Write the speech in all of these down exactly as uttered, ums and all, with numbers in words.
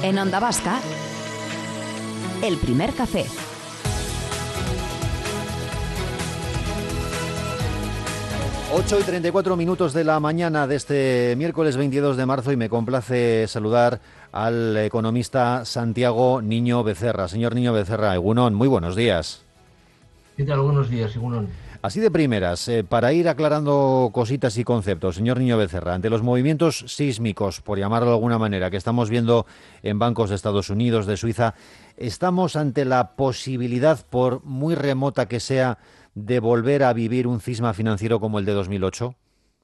En Onda Vasca, El Primer Café. ocho y treinta y cuatro minutos de la mañana de este miércoles veintidós de marzo y me complace saludar al economista Santiago Niño Becerra. Señor Niño Becerra, Egunon, muy buenos días. ¿Qué tal? Buenos días, Egunon. Así de primeras, eh, para ir aclarando cositas y conceptos, señor Niño Becerra, ante los movimientos sísmicos, por llamarlo de alguna manera, que estamos viendo en bancos de Estados Unidos, de Suiza, ¿estamos ante la posibilidad, por muy remota que sea, de volver a vivir un cisma financiero como el de dos mil ocho?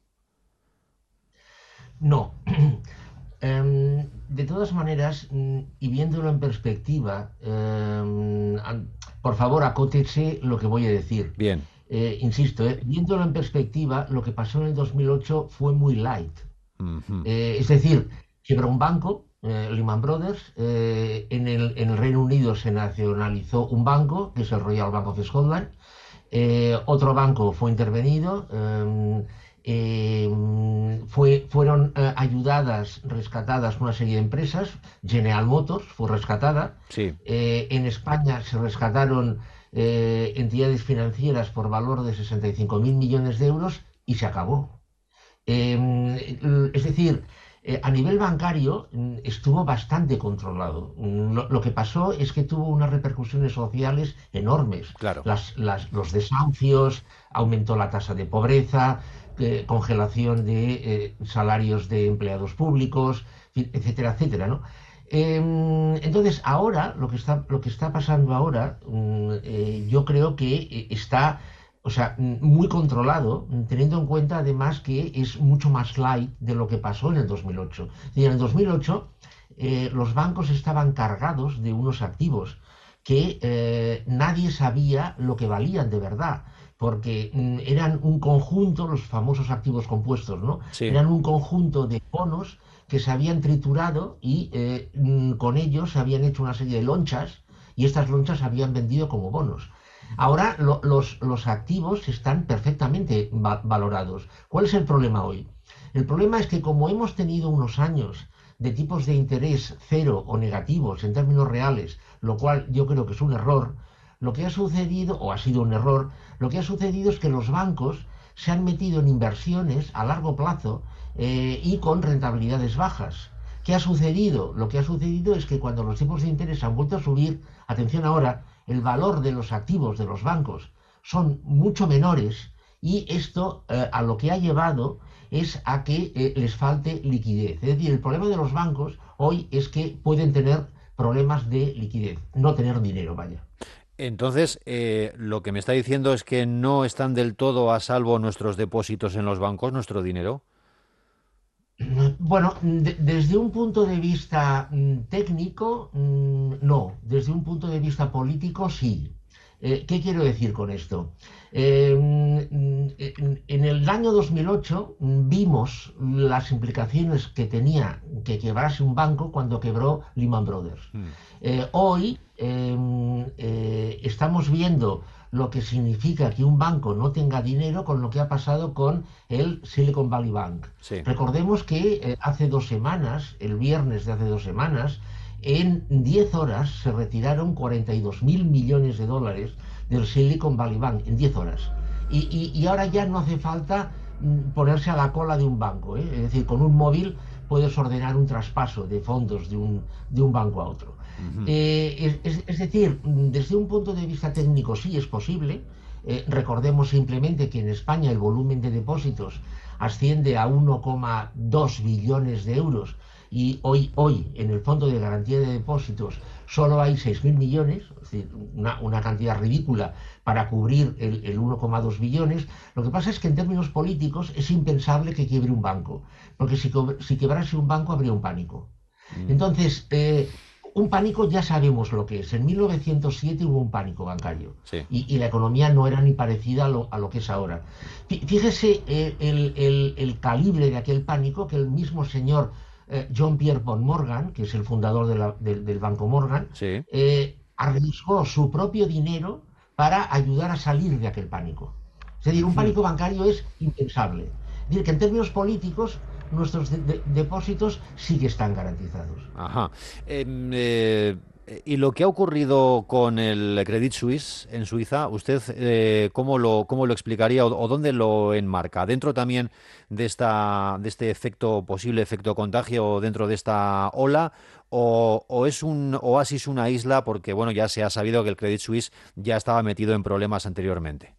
No. um, de todas maneras, y viéndolo en perspectiva, um, por favor, acótese lo que voy a decir. Bien. Eh, insisto, eh, viéndolo en perspectiva, lo que pasó en el dos mil ocho fue muy light. Uh-huh. Eh, es decir, quebró un banco, eh, Lehman Brothers, eh, en, el, en el Reino Unido se nacionalizó un banco, que es el Royal Bank of Scotland. Eh, otro banco fue intervenido, eh, eh, fue, fueron eh, ayudadas, rescatadas una serie de empresas. General Motors fue rescatada. Sí. Eh, en España se rescataron eh, entidades financieras por valor de sesenta y cinco mil millones de euros y se acabó. Eh, es decir, Eh, a nivel bancario estuvo bastante controlado. Lo, lo que pasó es que tuvo unas repercusiones sociales enormes. Claro. Las, las, los desahucios, aumentó la tasa de pobreza, eh, congelación de eh, salarios de empleados públicos, etcétera, etcétera, ¿no? Eh, entonces, ahora, lo que está, lo que está pasando ahora, eh, yo creo que está... O sea, muy controlado, teniendo en cuenta además que es mucho más light de lo que pasó en el dos mil ocho. Y en el dos mil ocho eh, los bancos estaban cargados de unos activos que eh, nadie sabía lo que valían de verdad, porque mm, eran un conjunto, los famosos activos compuestos, ¿no? Sí. Eran un conjunto de bonos que se habían triturado y eh, mm, con ellos se habían hecho una serie de lonchas y estas lonchas se habían vendido como bonos. Ahora lo, los, los activos están perfectamente va, valorados. ¿Cuál es el problema hoy? El problema es que como hemos tenido unos años de tipos de interés cero o negativos en términos reales, lo cual yo creo que es un error, lo que ha sucedido, o ha sido un error, lo que ha sucedido es que los bancos se han metido en inversiones a largo plazo eh, y con rentabilidades bajas. ¿Qué ha sucedido? Lo que ha sucedido es que cuando los tipos de interés han vuelto a subir, atención ahora, el valor de los activos de los bancos son mucho menores y esto eh, a lo que ha llevado es a que eh, les falte liquidez. Es decir, el problema de los bancos hoy es que pueden tener problemas de liquidez, no tener dinero, vaya. Entonces, eh, lo que me está diciendo es que no están del todo a salvo nuestros depósitos en los bancos, nuestro dinero. Bueno, de, desde un punto de vista mm, técnico, mm, no. Desde un punto de vista político, sí. Eh, ¿Qué quiero decir con esto? Eh, en el año dos mil ocho vimos las implicaciones que tenía que quebrase un banco cuando quebró Lehman Brothers. Mm. Eh, hoy eh, eh, estamos viendo lo que significa que un banco no tenga dinero con lo que ha pasado con el Silicon Valley Bank. Sí. Recordemos que eh, hace dos semanas, el viernes de hace dos semanas, en diez horas se retiraron cuarenta y dos mil millones de dólares del Silicon Valley Bank, en diez horas. Y, y, y ahora ya no hace falta mm, ponerse a la cola de un banco, ¿eh? Es decir, con un móvil puedes ordenar un traspaso de fondos de un, de un banco a otro. Uh-huh. Eh, es, es decir, desde un punto de vista técnico sí es posible. Eh, recordemos simplemente que en España el volumen de depósitos asciende a uno coma dos billones de euros y hoy, hoy en el Fondo de Garantía de Depósitos solo hay seis mil millones, es decir, una, una cantidad ridícula para cubrir el, el uno coma dos billones. Lo que pasa es que en términos políticos es impensable que quiebre un banco, porque si, si quebrase un banco habría un pánico. Mm. Entonces, eh, un pánico ya sabemos lo que es. En mil novecientos siete hubo un pánico bancario. Sí. y, y la economía no era ni parecida a lo, a lo que es ahora. Fíjese el, el, el, el calibre de aquel pánico que el mismo señor eh, John Pierre von Morgan, que es el fundador de la, de, del Banco Morgan, sí. eh, arriesgó su propio dinero para ayudar a salir de aquel pánico. Es decir, un pánico bancario es impensable. Es decir, que en términos políticos nuestros de de depósitos sí que están garantizados. Ajá. Em, eh, y lo que ha ocurrido con el Credit Suisse en Suiza, ¿usted eh, cómo lo, cómo lo explicaría o, o dónde lo enmarca? ¿Dentro también de esta, de este efecto, posible efecto contagio dentro de esta ola? O, ¿O es un oasis, una isla? Porque bueno, ya se ha sabido que el Credit Suisse ya estaba metido en problemas anteriormente.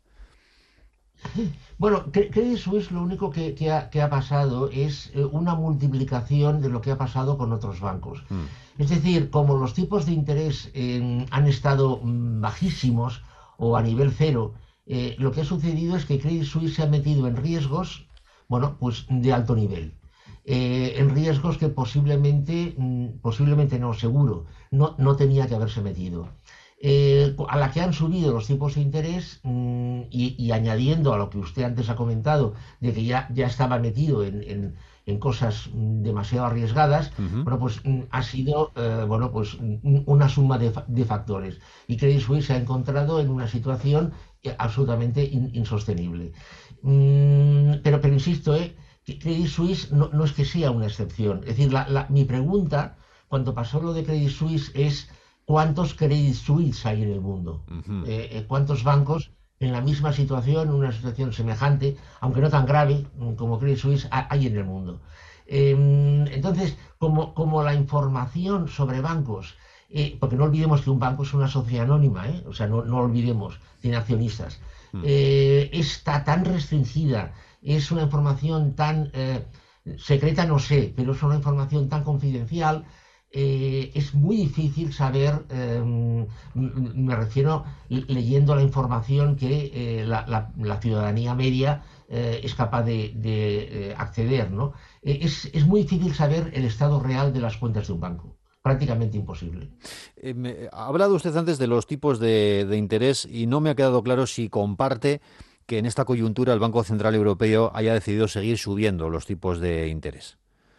Bueno, Cre- Credit Suisse lo único que, que ha, que ha pasado es eh, una multiplicación de lo que ha pasado con otros bancos. Mm. Es decir, como los tipos de interés eh, han estado mm, bajísimos o a nivel cero, eh, lo que ha sucedido es que Credit Suisse se ha metido en riesgos, bueno, pues de alto nivel. Eh, en riesgos que posiblemente, mm, posiblemente no, seguro, no, no tenía que haberse metido. Eh, a la que han subido los tipos de interés mmm, y, y, añadiendo a lo que usted antes ha comentado, de que ya, ya estaba metido en, en, en cosas demasiado arriesgadas, Ujú. bueno, pues mmm, ha sido eh, bueno, pues, mmm, una suma de, de, factores. Y Credit Suisse se ha encontrado en una situación absolutamente in, insostenible. Mm, pero, pero insisto, eh, que Credit Suisse no, no es que sea una excepción. Es decir, la, la, mi pregunta, cuando pasó lo de Credit Suisse, es ¿cuántos Credit Suisse hay en el mundo? Ujú. Eh, eh, ¿Cuántos bancos en la misma situación, una situación semejante, aunque no tan grave como Credit Suisse, hay en el mundo? Eh, entonces, como, como la información sobre bancos, eh, porque no olvidemos que un banco es una sociedad anónima, ¿eh? O sea, no, no olvidemos, tiene accionistas, Mm. eh, está tan restringida, es una información tan eh, secreta, no sé, pero es una información tan confidencial. Eh, es muy difícil saber, eh, me refiero leyendo la información que eh, la, la, la, ciudadanía media eh, es capaz de, de eh, acceder, ¿no? Eh, es, es muy difícil saber el estado real de las cuentas de un banco, prácticamente imposible. Eh, me- ha hablado usted antes de los tipos de, de interés y no me ha quedado claro si comparte que en esta coyuntura el Banco Central Europeo haya decidido seguir subiendo los tipos de interés.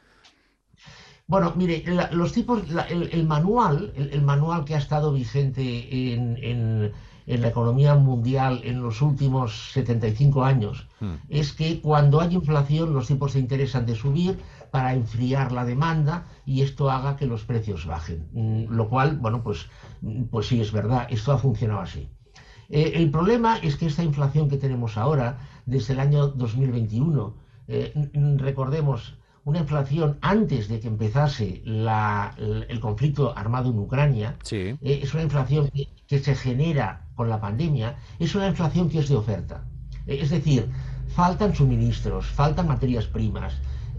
Bueno, mire, la, los tipos, la, el, el, manual, el, el, manual que ha estado vigente en, en, en, la economía mundial en los últimos setenta y cinco años, Hmm. es que cuando hay inflación los tipos de interés han de subir para enfriar la demanda y esto haga que los precios bajen. Mm, lo cual, bueno, pues, pues sí es verdad, esto ha funcionado así. Eh, el problema es que esta inflación que tenemos ahora, desde el año dos mil veintiuno, eh, recordemos, una inflación antes de que empezase la, el conflicto armado en Ucrania, Sí. eh, es una inflación que, que se genera con la pandemia, es una inflación que es de oferta. Eh, es decir, faltan suministros, faltan materias primas,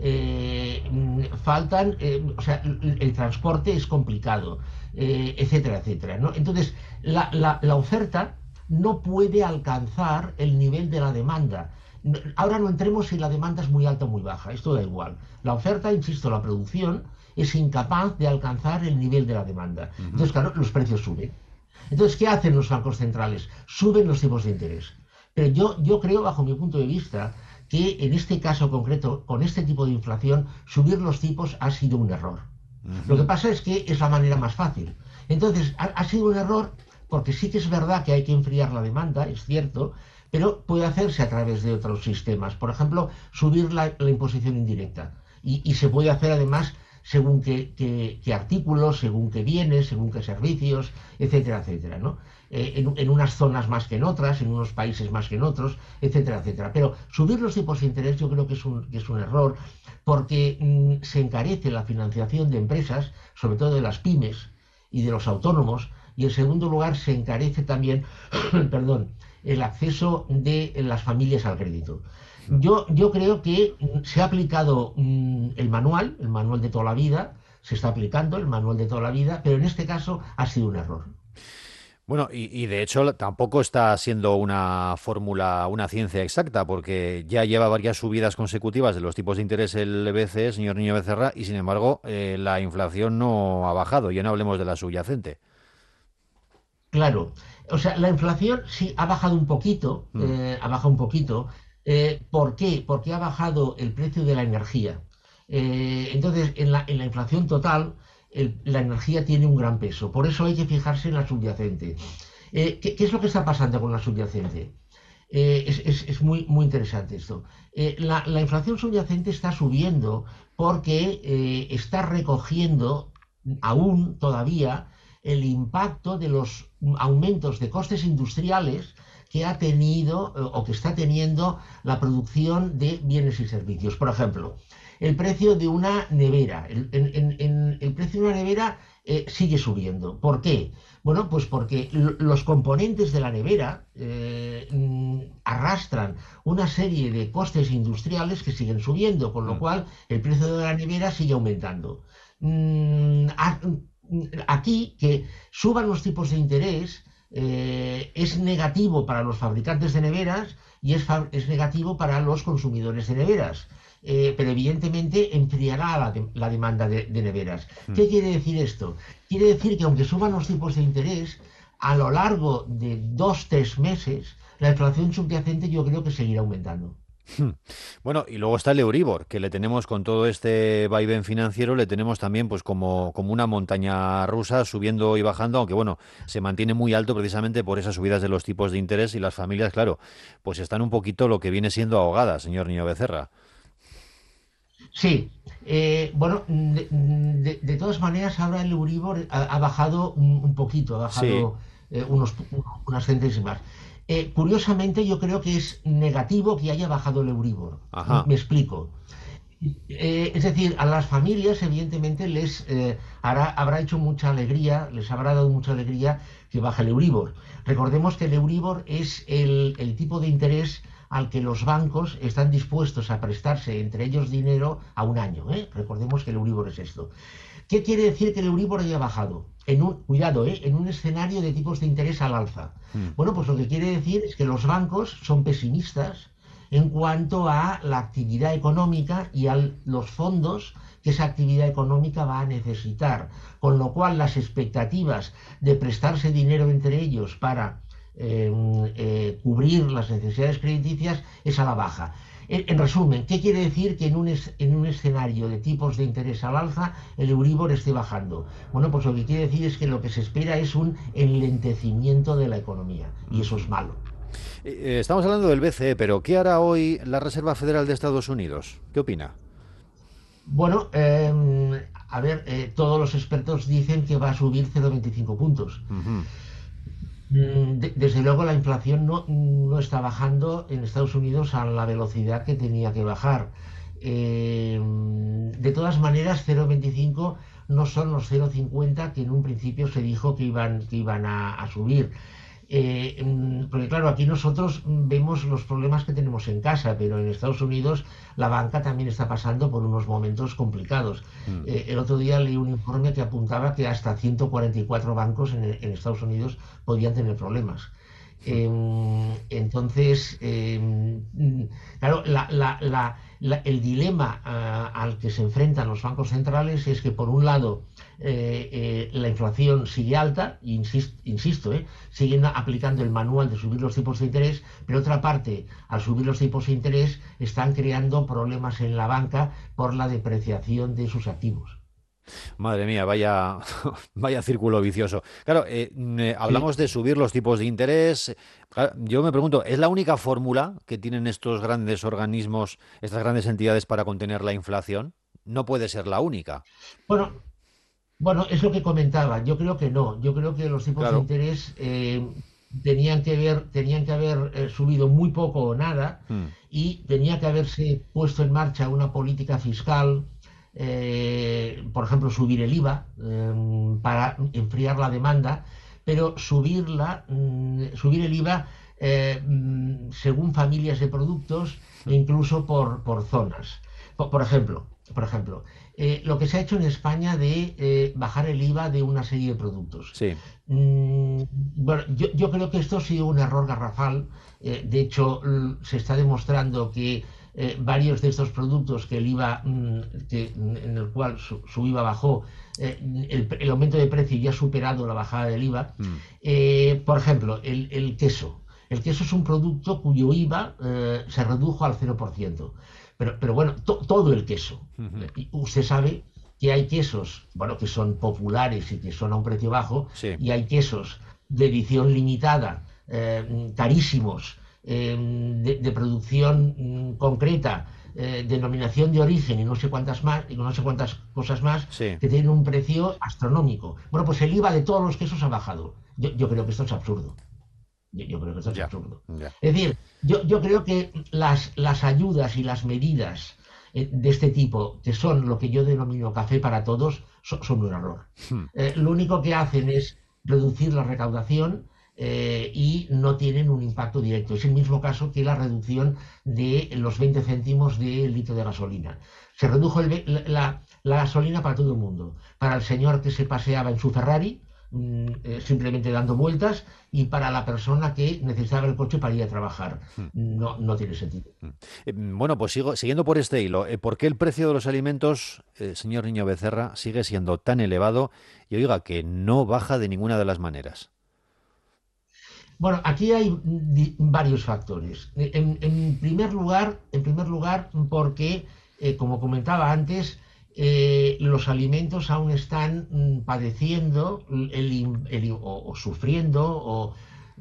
eh, faltan, eh, o sea, el, el transporte es complicado, eh, etcétera, etcétera, ¿no? Entonces, la, la, la oferta no puede alcanzar el nivel de la demanda. Ahora no entremos si la demanda es muy alta o muy baja, esto da igual. La oferta, insisto, la producción es incapaz de alcanzar el nivel de la demanda. Uh-huh. Entonces, claro, los precios suben. Entonces, ¿qué hacen los bancos centrales? Suben los tipos de interés. Pero yo, yo creo, bajo mi punto de vista, que en este caso concreto, con este tipo de inflación, subir los tipos ha sido un error. Uh-huh. Lo que pasa es que es la manera más fácil. Entonces, ha, ha sido un error porque sí que es verdad que hay que enfriar la demanda, es cierto, pero puede hacerse a través de otros sistemas. Por ejemplo, subir la, la imposición indirecta. Y, y se puede hacer además según qué, qué, qué artículos, según qué bienes, según qué servicios, etcétera, etcétera, ¿no? Eh, en, en unas zonas más que en otras, en unos países más que en otros, etcétera, etcétera. Pero subir los tipos de interés yo creo que es un, que es un error porque mmm, se encarece la financiación de empresas, sobre todo de las pymes y de los autónomos, y en segundo lugar se encarece también, perdón, el acceso de las familias al crédito. Yo, yo creo que se ha aplicado mmm, el manual, el manual de toda la vida, se está aplicando el manual de toda la vida, pero en este caso ha sido un error. Bueno, y, y de hecho tampoco está siendo una fórmula, una ciencia exacta, porque ya lleva varias subidas consecutivas de los tipos de interés el B C E, señor Niño Becerra, y sin embargo eh, la inflación no ha bajado, ya no hablemos de la subyacente. Claro, o sea, la inflación sí ha bajado un poquito, Mm. eh, ha bajado un poquito. Eh, ¿Por qué? Porque ha bajado el precio de la energía. Eh, entonces, en la, en la inflación total, el- la energía tiene un gran peso. Por eso hay que fijarse en la subyacente. Eh, ¿qué, qué es lo que está pasando con la subyacente? Eh, es, es- es muy, muy interesante esto. Eh, la, la inflación subyacente está subiendo porque eh, está recogiendo aún todavía el impacto de los aumentos de costes industriales que ha tenido eh, o que está teniendo la producción de bienes y servicios. Por ejemplo, el precio de una nevera. El, en- en- en- el precio de una nevera eh, sigue subiendo. ¿Por qué? Bueno, pues porque l- los componentes de la nevera eh, mm, arrastran una serie de costes industriales que siguen subiendo, con lo Mm. cual el precio de la nevera sigue aumentando. Mm, a- mm, aquí, que suban los tipos de interés eh, es negativo para los fabricantes de neveras y es, fa- es negativo para los consumidores de neveras. Eh, pero evidentemente enfriará la, de- la demanda de, de neveras. Mm. ¿Qué quiere decir esto? Quiere decir que aunque suban los tipos de interés, a lo largo de dos, tres meses, la inflación subyacente yo creo que seguirá aumentando. Hmm. Bueno, y luego está el Euribor, que le tenemos con todo este vaivén financiero, le tenemos también pues como, como una montaña rusa subiendo y bajando, aunque bueno, se mantiene muy alto precisamente por esas subidas de los tipos de interés y las familias, claro, pues están un poquito lo que viene siendo ahogadas, señor Niño Becerra. Sí, eh, bueno, de, de- de todas maneras ahora el Euribor ha, ha bajado un, un poquito, ha Sí, bajado eh, unos, unas centésimas. Eh, curiosamente yo creo que es negativo que haya bajado el Euribor. M- ajá. Me explico. Eh, es decir, a las familias evidentemente les eh, hará, habrá hecho mucha alegría, les habrá dado mucha alegría que baje el Euribor. Recordemos que el Euribor es el, el tipo de interés al que los bancos están dispuestos a prestarse entre ellos dinero a un año, ¿eh? Recordemos que el Euribor es esto. ¿Qué quiere decir que el Euribor haya bajado? En un, cuidado, ¿eh? En un escenario de tipos de interés al alza. Hmm. Bueno, pues lo que quiere decir es que los bancos son pesimistas en cuanto a la actividad económica y a los fondos que esa actividad económica va a necesitar. Con lo cual, las expectativas de prestarse dinero entre ellos para eh, eh, cubrir las necesidades crediticias es a la baja. En, en resumen, ¿qué quiere decir que en un, es, en un escenario de tipos de interés al alza el Euribor esté bajando? Bueno, pues lo que quiere decir es que lo que se espera es un enlentecimiento de la economía y eso es malo. Eh, Estamos hablando del B C E, pero ¿qué hará hoy la Reserva Federal de Estados Unidos? ¿Qué opina? Bueno, eh, a ver, eh, todos los expertos dicen que va a subir cero coma veinticinco puntos. Ujú. Mm, de- desde luego la inflación no, no está bajando en Estados Unidos a la velocidad que tenía que bajar. Eh, de todas maneras, cero coma veinticinco no son los cero coma cincuenta que en un principio se dijo que iban, que iban a, a subir. Eh, mm, porque claro, aquí nosotros mm, vemos los problemas que tenemos en casa, pero en Estados Unidos la banca también está pasando por unos momentos complicados. Mm. Eh, el otro día leí un informe que apuntaba que hasta ciento cuarenta y cuatro bancos en, en Estados Unidos podían tener problemas. Eh, entonces, eh, mm, claro, la- la- la- la- el dilema ah, al que se enfrentan los bancos centrales es que, por un lado, eh, eh, la inflación sigue alta, insisto, insisto eh, siguen aplicando el manual de subir los tipos de interés, pero otra parte, al subir los tipos de interés, están creando problemas en la banca por la depreciación de sus activos. Madre mía, vaya, vaya círculo vicioso. Claro, eh, mm, eh, Sí. hablamos de subir los tipos de interés. Claro, yo me pregunto, ¿es la única fórmula que tienen estos grandes organismos, estas grandes entidades para contener la inflación? No puede ser la única. Bueno, Bueno, es lo que comentaba. Yo creo que no. Yo creo que los tipos de Claro. interés eh, tenían que ver, tenían que haber eh, subido muy poco o nada Mm. y tenía que haberse puesto en marcha una política fiscal, eh, por ejemplo, subir el IVA eh, para enfriar la demanda, pero subirla, mm, subir el IVA eh, mm, según familias de productos e incluso por, por zonas. Por, por ejemplo, por ejemplo eh, lo que se ha hecho en España de eh, bajar el IVA de una serie de productos. Sí. Mm, bueno, yo, yo creo que esto ha sido un error garrafal. Eh, de hecho, l- se está demostrando que eh, varios de estos productos que el IVA, mm, que, en el cual su, su IVA bajó, eh, el, el aumento de precio ya ha superado la bajada del IVA. Mm. Eh, por ejemplo, el, el queso. El queso es un producto cuyo IVA eh, se redujo al cero por ciento. Pero, pero bueno, to- todo el queso. Ujú. Y usted sabe que hay quesos, bueno, que son populares y que son a un precio bajo, Sí. y hay quesos de edición limitada, eh, carísimos, eh, de, de producción mm, concreta, eh, denominación de origen y no sé cuántas más, y no sé cuántas cosas más, Sí, que tienen un precio astronómico. Bueno, pues el IVA de todos los quesos ha bajado. Yo, yo creo que esto es absurdo. Yo, yo creo que esto es ya, absurdo. ya. Es decir, yo, yo creo que las, las ayudas y las medidas eh, de este tipo, que son lo que yo denomino café para todos, so- son un error. Hmm. Eh, lo único que hacen es reducir la recaudación eh, y no tienen un impacto directo. Es el mismo caso que la reducción de los veinte céntimos del litro de gasolina. Se redujo el ve- la, la- la gasolina para todo el mundo. Para el señor que se paseaba en su Ferrari, mm, eh, simplemente dando vueltas, y para la persona que necesitaba el coche para ir a trabajar. Hmm. No, no tiene sentido. Eh, Bueno, pues sigo, siguiendo por este hilo, eh, ¿por qué el precio de los alimentos, eh, señor Niño Becerra, sigue siendo tan elevado y oiga que no baja de ninguna de las maneras? Bueno, aquí hay di- varios factores. En, en primer lugar, en primer lugar, porque, eh, como comentaba antes, eh, los alimentos aún están mm, padeciendo el, im- el- o, o sufriendo o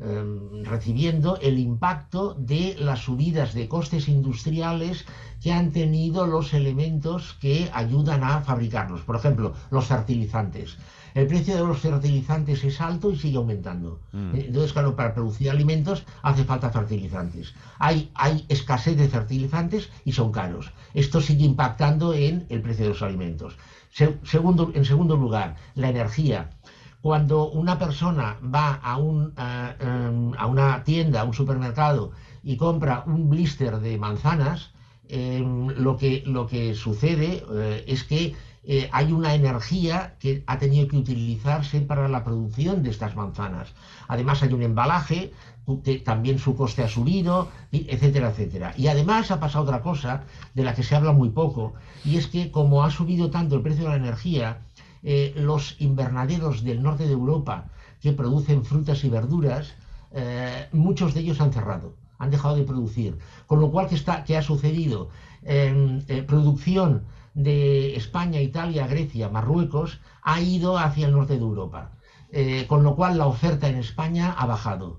em, recibiendo el impacto de las subidas de costes industriales que han tenido los elementos que ayudan a fabricarlos. Por ejemplo, los fertilizantes. El precio de los fertilizantes es alto y sigue aumentando. Mm, Entonces, claro, para producir alimentos hace falta fertilizantes. Hay, hay escasez de fertilizantes y son caros. Esto sigue impactando en el precio de los alimentos. Se- segundo, en segundo lugar, la energía. Cuando una persona va a, un, a, em, a una tienda, a un supermercado y compra un blister de manzanas, em, lo que, lo que sucede eh, es que eh, hay una energía que ha tenido que utilizarse para la producción de estas manzanas. Además hay un embalaje que también su coste ha subido, y etcétera, etcétera. Y además ha pasado otra cosa de la que se habla muy poco, y es que como ha subido tanto el precio de la energía, eh, los invernaderos del norte de Europa que producen frutas y verduras, eh, muchos de ellos han cerrado, han dejado de producir. Con lo cual, ¿qué, está, qué ha sucedido? Eh, eh, producción de España, Italia, Grecia, Marruecos ha ido hacia el norte de Europa. Eh, con lo cual la oferta en España ha bajado.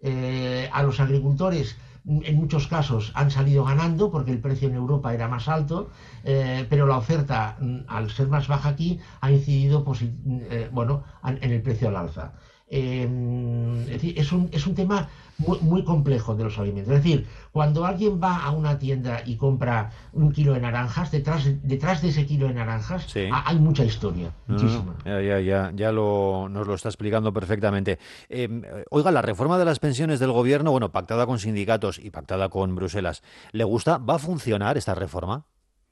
Eh, a los agricultores en muchos casos han salido ganando porque el precio en Europa era más alto, eh, pero la oferta, al ser más baja aquí, ha incidido eh, bueno, en el precio al alza. Eh, es, decir, es, un, es un tema muy, muy complejo de los alimentos. Es decir, cuando alguien va a una tienda y compra un kilo de naranjas, detrás, detrás de ese kilo de naranjas sí. hay mucha historia, No, no, no. muchísima. Ya, ya, ya, ya lo, nos lo está explicando perfectamente. Eh, oiga, la reforma de las pensiones del gobierno, bueno, pactada con sindicatos y pactada con Bruselas, ¿le gusta? ¿Va a funcionar esta reforma?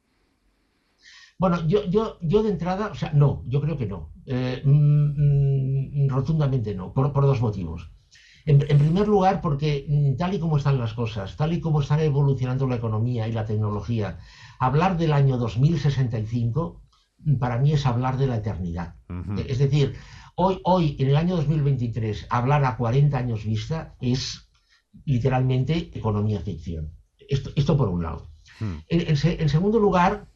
Bueno, yo, yo, yo de entrada, o sea, no, yo creo que no. Eh, mm, mm, rotundamente no, por, por dos motivos. En, en primer lugar, porque mm, tal y como están las cosas, tal y como están evolucionando la economía y la tecnología, hablar del año dos mil sesenta y cinco mm, para mí es hablar de la eternidad. Ujú. Eh, Es decir, hoy, hoy, en el año dos mil veintitrés, hablar a cuarenta años vista es literalmente economía ficción. Esto, esto por un lado. Mm. En, en se- en segundo lugar,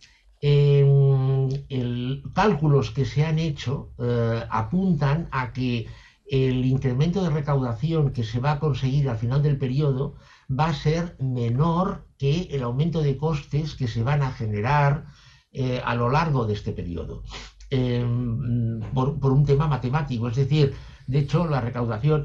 eh, el- cálculos que se han hecho eh, apuntan a que el incremento de recaudación que se va a conseguir al final del periodo va a ser menor que el aumento de costes que se van a generar eh, a lo largo de este periodo. Eh, por, por un tema matemático, es decir, de hecho, la recaudación,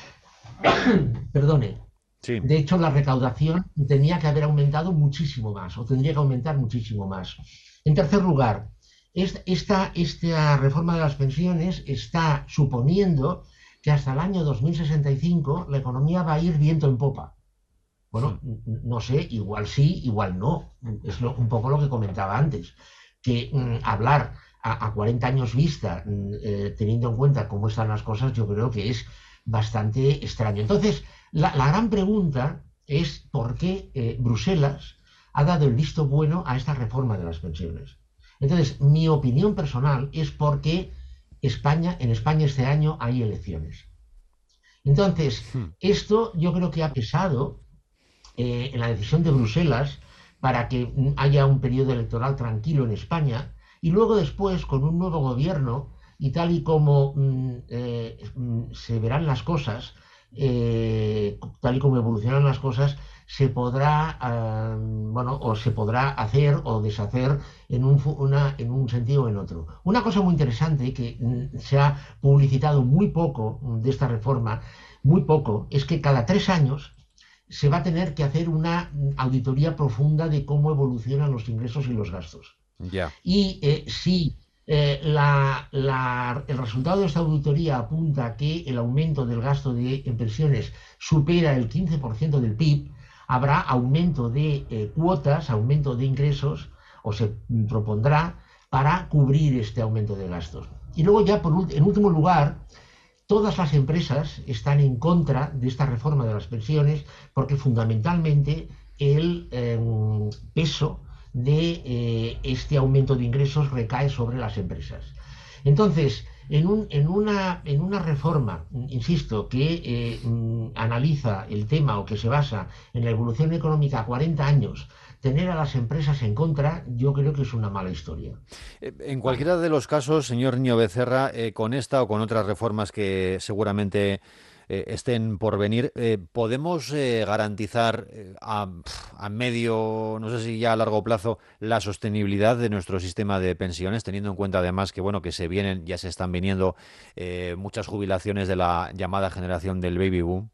perdone, Sí. de hecho, la recaudación tenía que haber aumentado muchísimo más, o tendría que aumentar muchísimo más. En tercer lugar, es- esta, esta reforma de las pensiones está suponiendo que hasta el año dos mil sesenta y cinco la economía va a ir viento en popa. Mm. Bueno, n- n- no sé, igual sí, igual no. Es lo- un poco lo que comentaba antes, que mm, hablar a, a cuarenta años vista, mm, eh, teniendo en cuenta cómo están las cosas, yo creo que es bastante extraño. Entonces, la, la gran pregunta es por qué eh, Bruselas ha dado el visto bueno a esta reforma de las pensiones. Entonces, mi opinión personal es porque España, en España este año hay elecciones. Entonces, Mm. esto yo creo que ha pesado eh, en la decisión de Bruselas para que mm, haya un periodo electoral tranquilo en España y luego después con un nuevo gobierno y tal y como mm, eh, mm, se verán las cosas, eh, tal y como evolucionan las cosas, se podrá, eh, bueno, o se podrá hacer o deshacer en un, una, en un sentido o en otro. Una cosa muy interesante que mm, se ha publicitado muy poco mm, de esta reforma, muy poco, es que cada tres años se va a tener que hacer una mm, auditoría profunda de cómo evolucionan los ingresos y los gastos. Ya. Y eh, si eh, la, la, el resultado de esta auditoría apunta a que el aumento del gasto de, en pensiones supera el quince por ciento del P I B, habrá aumento de eh, cuotas, aumento de ingresos, o se propondrá para cubrir este aumento de gastos. Y luego ya, por, en último lugar, todas las empresas están en contra de esta reforma de las pensiones porque fundamentalmente el eh, peso de eh, este aumento de ingresos recae sobre las empresas. Entonces, en, un, en, una, en una reforma, insisto, que eh, analiza el tema o que se basa en la evolución económica a cuarenta años, tener a las empresas en contra, yo creo que es una mala historia. En cualquiera de los casos, señor Niño Becerra, eh, con esta o con otras reformas que seguramente eh, estén por venir, eh, ¿podemos eh, garantizar eh, a, a medio, no sé si ya a largo plazo, la sostenibilidad de nuestro sistema de pensiones, teniendo en cuenta además que bueno que se vienen, ya se están viniendo eh, muchas jubilaciones de la llamada generación del baby boom?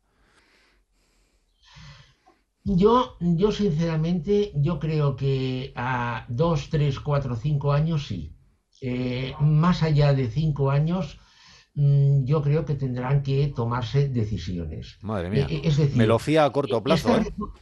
Yo, yo sinceramente, yo creo que a dos, tres, cuatro, cinco años sí. Eh, más allá de cinco años, mm, yo creo que tendrán que tomarse decisiones. Madre Eh, mía, eh, es me lo decir, fía a corto eh, plazo, esta, ¿eh? refor-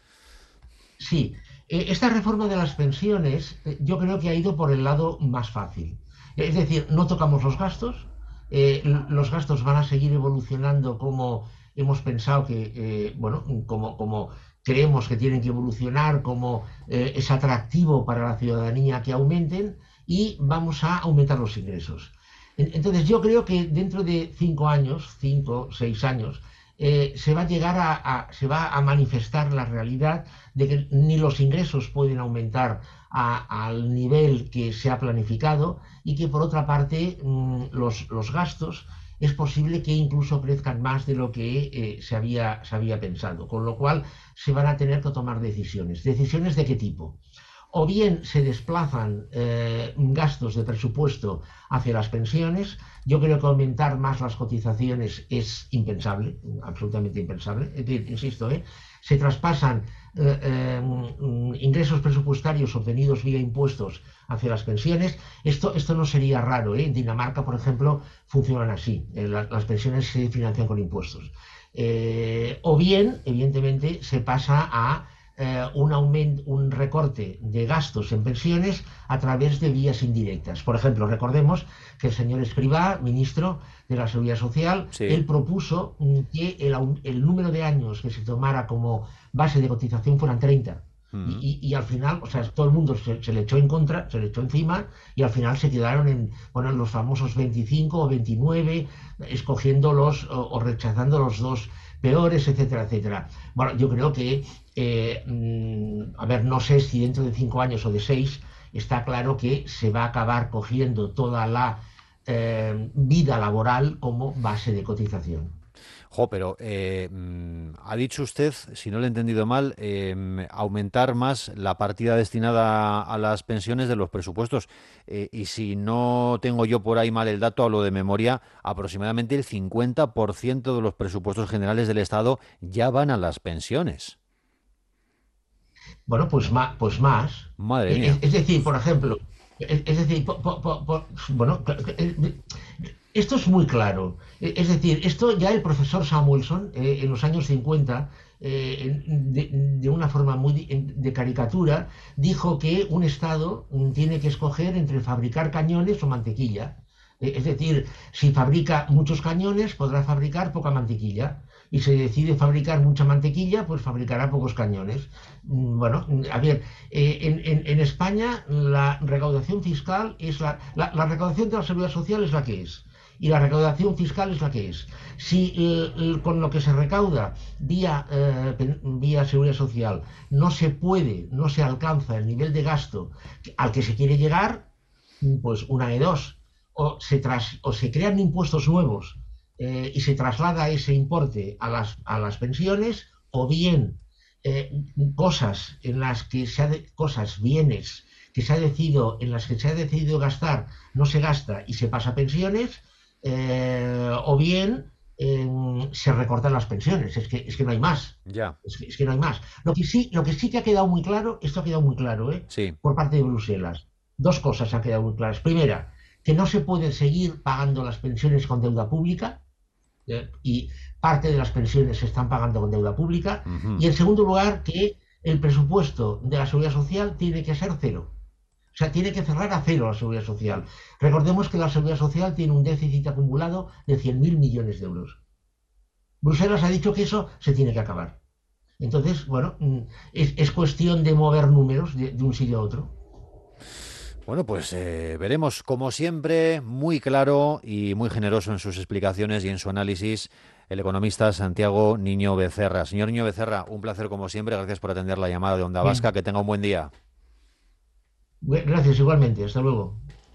sí, eh, esta reforma de las pensiones, eh, yo creo que ha ido por el lado más fácil. Es decir, no tocamos los gastos, eh, l- los gastos van a seguir evolucionando como hemos pensado que, eh, bueno, como, como creemos que tienen que evolucionar, como eh, es atractivo para la ciudadanía que aumenten y vamos a aumentar los ingresos. En- Entonces, yo creo que dentro de cinco años, cinco, seis años, eh, se va a llegar a, a- se va a manifestar la realidad de que ni los ingresos pueden aumentar a- al nivel que se ha planificado y que por otra parte mm, los, los gastos es posible que incluso crezcan más de lo que eh, se había, se había pensado, con lo cual se van a tener que tomar decisiones. ¿Decisiones de qué tipo? O bien se desplazan eh, gastos de presupuesto hacia las pensiones. Yo creo que aumentar más las cotizaciones es impensable, absolutamente impensable. Es decir, insisto, ¿eh? Se traspasan eh, eh, ingresos presupuestarios obtenidos vía impuestos hacia las pensiones. Esto, esto no sería raro, ¿eh? En Dinamarca, por ejemplo, funcionan así. Eh, la, las pensiones se financian con impuestos. Eh, o bien, evidentemente, se pasa a eh, un, aumento, un recorte de gastos en pensiones a través de vías indirectas. Por ejemplo, recordemos que el señor Escrivá, ministro de la Seguridad Social, Sí. él propuso mm, que el, el número de años que se tomara como base de cotización fueran treinta. Y, Mm. y, y, al final, o sea, todo el mundo se, se, le echó en contra, se le echó encima y al final se quedaron en, bueno, los famosos veinticinco o veintinueve, escogiendo los o, o rechazando los dos peores, etcétera, etcétera. Bueno, yo creo que, eh, mmm, a ver, no sé si dentro de cinco años o de seis, está claro que se va a acabar cogiendo toda la eh, vida laboral como base de cotización. Jo, pero eh, mm, ha dicho usted, si no le he entendido mal, eh, aumentar más la partida destinada a las pensiones de los presupuestos. Eh, y si no tengo yo por ahí mal el dato, hablo de memoria, aproximadamente el cincuenta por ciento de los presupuestos generales del Estado ya van a las pensiones. Bueno, pues más. Pues más. Madre Es, mía. es decir, por ejemplo, es, es decir, po, po, po, bueno, esto es muy claro. Es decir, esto ya el profesor Samuelson eh, en los años cincuenta, eh, de, de, una forma muy de caricatura, dijo que un Estado tiene que escoger entre fabricar cañones o mantequilla. Es decir, si fabrica muchos cañones, podrá fabricar poca mantequilla. Y si decide fabricar mucha mantequilla, pues fabricará pocos cañones. Bueno, a ver, eh, en, en, en, España la recaudación fiscal es la, la, la recaudación de la seguridad social es la que es. Y la recaudación fiscal es la que es. Si eh, eh, con lo que se recauda vía, eh, vía seguridad social no se puede, no se alcanza el nivel de gasto al que se quiere llegar, pues una de dos. O se, tras, o se crean impuestos nuevos eh, y se traslada ese importe a las, a las pensiones, o bien eh, cosas en las que se ha de, cosas, bienes que se ha decidido, en las que se ha decidido gastar, no se gasta y se pasa a pensiones, eh, o bien eh, se recortan las pensiones. Es que, es que no hay más. Ya. Es que, es que no hay más. Lo que sí, lo que sí que ha quedado muy claro, esto ha quedado muy claro, ¿eh? Sí. Por parte de Bruselas. Dos cosas han quedado muy claras. Primera, que no se puede seguir pagando las pensiones con deuda pública, ¿eh? Y parte de las pensiones se están pagando con deuda pública. Uh-huh. Y en segundo lugar, que el presupuesto de la Seguridad Social tiene que ser cero. O sea, tiene que cerrar a cero la Seguridad Social. Recordemos que la Seguridad Social tiene un déficit acumulado de cien mil millones de euros. Bruselas ha dicho que eso se tiene que acabar. Entonces, bueno, es, es cuestión de mover números de, de un sitio a otro. Bueno, pues eh, veremos, como siempre, muy claro y muy generoso en sus explicaciones y en su análisis, el economista Santiago Niño Becerra. Señor Niño Becerra, un placer como siempre. Gracias por atender la llamada de Onda Vasca. Que tenga un buen día. Gracias, igualmente. Hasta luego.